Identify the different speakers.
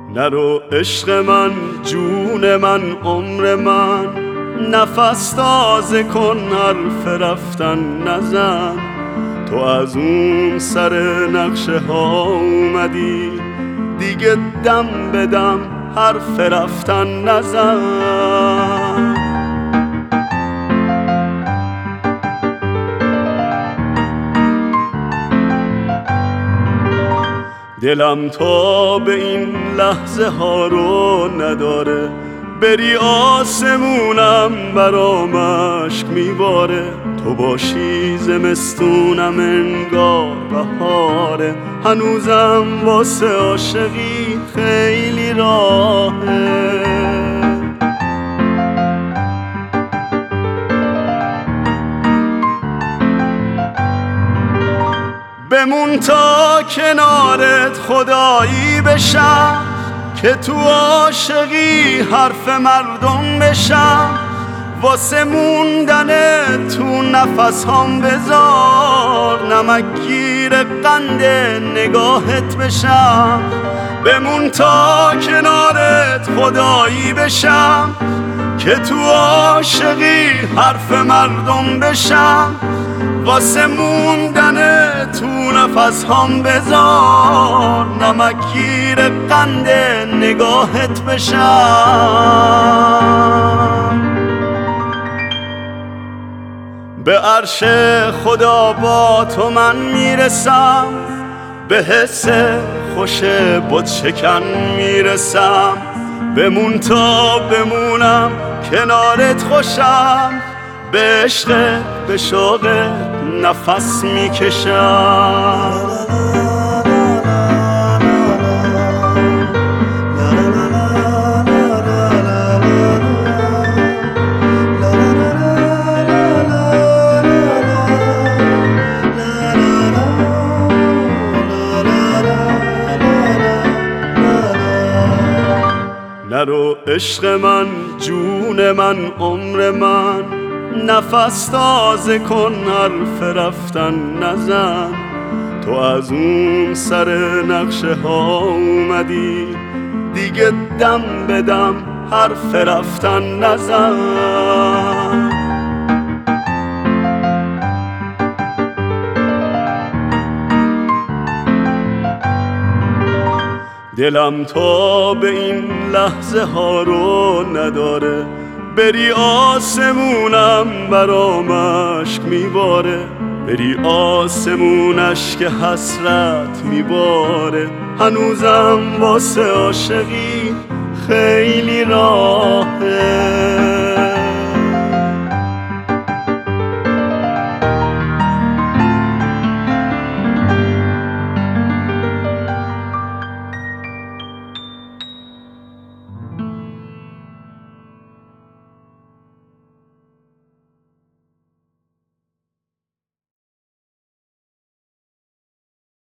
Speaker 1: نرو عشق من، جون من، عمر من، نفس تازه کن، حرف رفتن نزن. تو از اون سر نقشه ها اومدی، دیگه دم به دم حرف رفتن نزن. دلم تا به این لحظه ها رو نداره، بری آسمونم برام اشک میباره. تو باشی زمستونم انگار بهاره، هنوزم واسه عاشقی خیلی راهه. بمون تا کنارت خدایی بشم، که تو عاشقی حرف مردم بشم. واسه موندن تو نفس هم بذار، نمکگیر قند نگاهت بشم. بمون تا کنارت خدایی بشم، که تو عاشقی حرف مردم بشم. واسه موندن تو نفس هم بذار، نمکگیر قند نگاهت بشم. به عرش خدا با تو من میرسم، به حس خوش بت شکن میرسم. بمون تا بمونم کنارت خوشم، به عشقت به شوقت نفس میکشم. نرو عشق من، جون من، عمر من، نفس تازه کن، حرف رفتن نزن. تو از اون سر نقشه ها اومدی، دیگه دم به دم حرف رفتن نزن. دلم تا به این لحظه ها رو نداره، بری آسمونم برام اشک میباره. بری آسمون اشک حسرت میباره، هنوزم واسه عاشقی خیلی راهه.